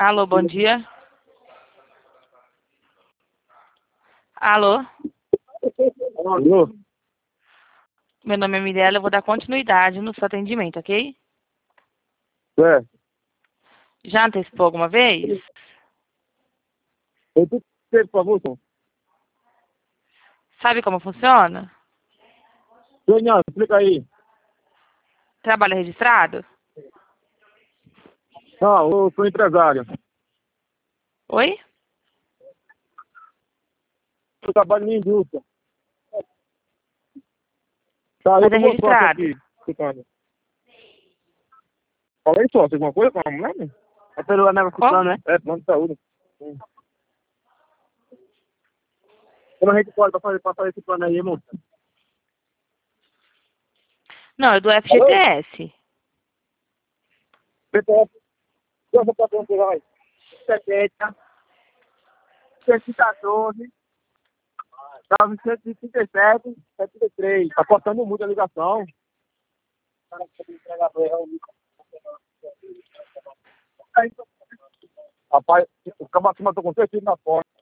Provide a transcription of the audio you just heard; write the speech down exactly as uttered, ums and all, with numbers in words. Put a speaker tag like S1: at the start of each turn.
S1: Alô, bom dia. Alô?
S2: Alô?
S1: Meu nome é Mirella, eu vou dar continuidade no seu atendimento, ok?
S2: É.
S1: Já antecipou alguma vez?
S2: Eu tô por favor, Tom.
S1: Sabe como funciona?
S2: Daniel, explica aí.
S1: Trabalho registrado?
S2: Não, eu sou empresário.
S1: Oi?
S2: Eu trabalho em indústria. Tá, eu
S1: Mas é
S2: tô com sócio
S1: registrado.
S2: aqui. Escutando. Fala aí, sócio, alguma coisa com a mulher? Né? É pelo negócio
S1: Como?
S2: plano, né? É, plano de saúde. Hum. Como a gente pode fazer, passar esse plano aí, moça?
S1: Não, é do
S2: Alô?
S1: F G T S.
S2: P T F. Quanto pra você, vai? setenta, cento e quatorze, novecentos e trinta e sete, setenta e três. Tá cortando muito a ligação. Rapaz, o cabo acima tô com três filhos na porta.